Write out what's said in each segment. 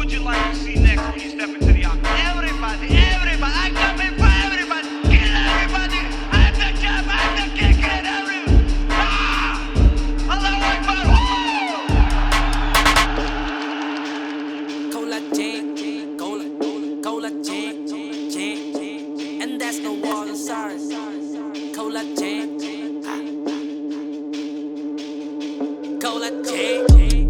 would you like to see next when you step into the octagon? Everybody, I come in for everybody. Kill everybody. I'm the champ, I'm the king, kill everyone. Allahu Akbar. Cola jam, cola jam, and that's no wall inside. Cola jam, cola jam.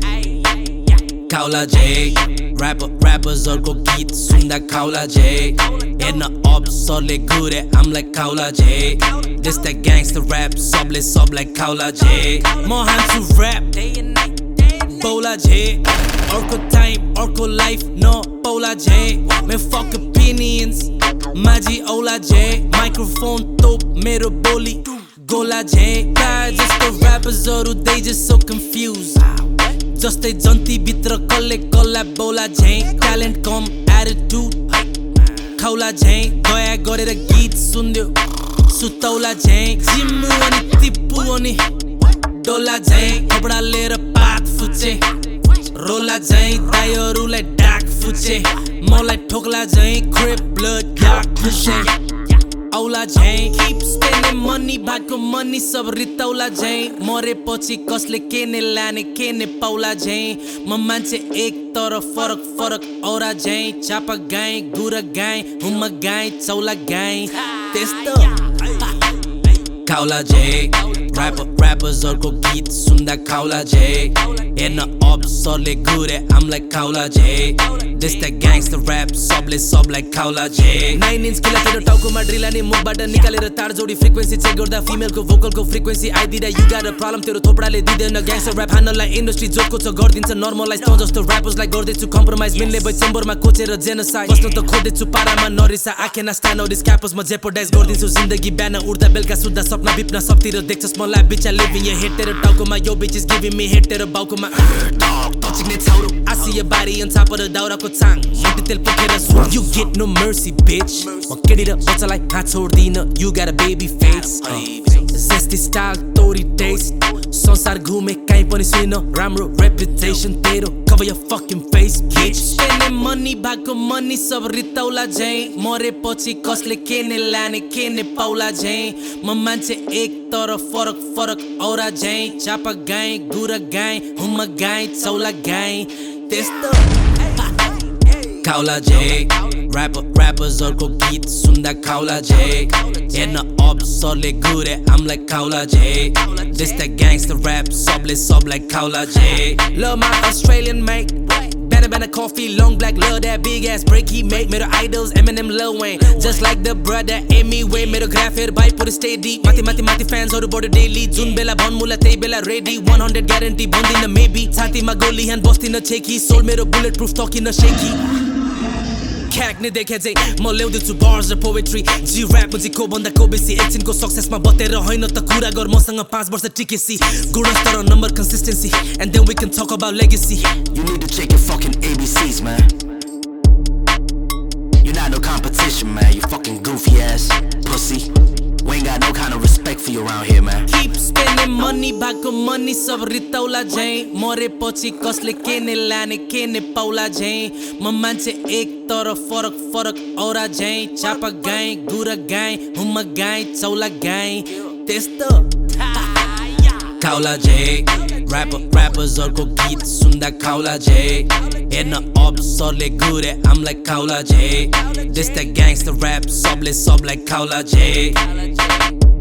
Kaula J rappers को गीत सुन्दा Kaula J हेर्न अफसरले घुरे I'm like Kaula J This that gangster rap सबलाई Kaula J म हान्छु rap Paula J अर्को time अर्को life no Paula J मैं fuck opinions माझी औला J microphone तोप मेरो बोली गोला J प्राय जस्तो rappers they just so confused जस्तै जन्ती भित्र कल्ला बोला झै ट्यालेन्ट कम एटिट्युड खौला झै दया गरेर गीत सुन्दियो सुतौला झै जिम्मु अनि तिप्पु अनि डोला झै कपडा लिएर पात फुचे रोला झै दाइहरुलाई डाक फुचे मलाई ठोक्ला झै क्रिप ब्लड याक फुचे औला झै keep spending money भएको मनी सब रितौला झै मरेपछि कसले केने लाने केने पाउला झै म मान्छे एक तर फरक औरा झै चापा गाई गुरा गाई हुम्मा गाई चौला गाई त्यस्तो Kaula J rappers को गीत सुन्दा Kaula J हेर्न अफसरले घुरे I'm like Kaula J This that gangster rap सबलाई Kaula J 9 inch किला तेरो टाउकोमा ड्रिल अनि मुखबाट निकालेर तार जोडी फ्रिक्वेन्सी चेक गर्दा फिमेलको भोकलको फ्रिक्वेन्सी आइदिदा you got a problem तेरो थोपडाले दिदैन ग्याङ्स्टर र्याप हान्नलाई इन्डस्ट्री जोडको छ गर्दिन्छ नर्मलाइज त जस्तो र्यापर्सलाई गर्दैछु कम्प्रोमाइज मिल्ने भई चेम्बरमा कोचेर जेनोसाइड बस्न त खोज्दैछु पारामा नरिसा I cannot stand out these cappers म जेपोडाइज गर्दिन्छु जिन्दगी बिहान उड्दा बेलुका सुत्दा सपना बिप्न सबतिर देख्छस् मलाई बिचा लिभिङ यो हेट तेरो टाउकोमा यो bitch is giving me hate तेरो बाउकोमा touching it छाउरो I see your body on top of the दाउराको चाङ मुटु तेल पोखेर स्वाङ You get no mercy bitch म केडी र बच्चालाई हात छोड्दिन You got a baby face Zesty style तोरी taste संसार घुमे काहीँ पनि सुइन राम्रो reputation तेरो cover your fucking face bitch Spending money भएको money सब रितौला झै मरेपछि कसले केने लाने केने पाउला झै म मान्छे एक तर फरक औरा झै चापा गाई गुरा गाई हुम्मा गाई चौला गाई त्यस्तो Kaula J rappers को गीत सुन्दा Kaula J हेर्न अफसरले घुरे I'm like Kaula J This that gangster rap सबलाई Kaula J Love my Australian mate Banana coffee, long black, love that big ass break he made मेरो idols, Eminem, Lil Wayne Just like the brother, Amy Way मेरो graph हेर भाइ पुरै steady माथि fansहरु बढ्यो daily जुन बेला भन्मुला त्यही बेला ready 100 guarantee भन्दिन maybe छातीमा गोली हान बस्दिन छेकी सोल मेरो bullet proof तकिन shaky Cagney देखे चाहिँ म ल्याउँदैछु bars र poetry G rap पछि को भन्दा को बेसी एकछिनको सक्सेसमा बतेर हैन त कुरा गर मसँग 5 वर्ष टिकेसी गुणस्तर number consistency and then we can talk about legacy You need to check your fucking ABCs man You're not no competition man You fucking goofy ass pussy We ain't got no kind of respect for you around here man Keep spending money भएको money सब रितौला झै मरेपछि कसले केने लाने केने पाउला झै म मान्छे एक तर फरक औरा झै चापा गाई गुरा गाई हुम्मा गाई चौला गाई त्यस्तो Kaula J rappers को गीत सुन्दा Kaula J हेर्न अफसरले घुरे I'm like Kaula J This that gangster rap सबलाई Kaula J